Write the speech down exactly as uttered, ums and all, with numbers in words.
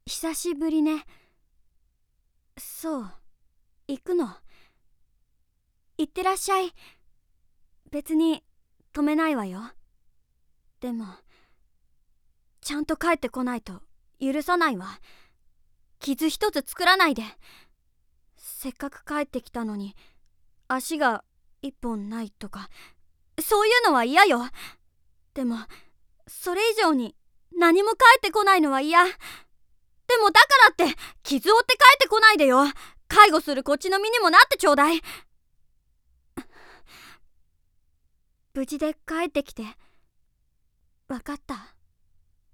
久しぶりね。そう、行くの。行ってらっしゃい。別に止めないわよ。でもちゃんと帰ってこないと許さないわ。傷一つ作らないで。せっかく帰ってきたのに足が一本ないとか、そういうのは嫌よ。でもそれ以上に何も帰ってこないのは嫌。でもだからって傷を負って帰ってこないでよ。介護するこっちの身にもなってちょうだい。無事で帰ってきて。わかった。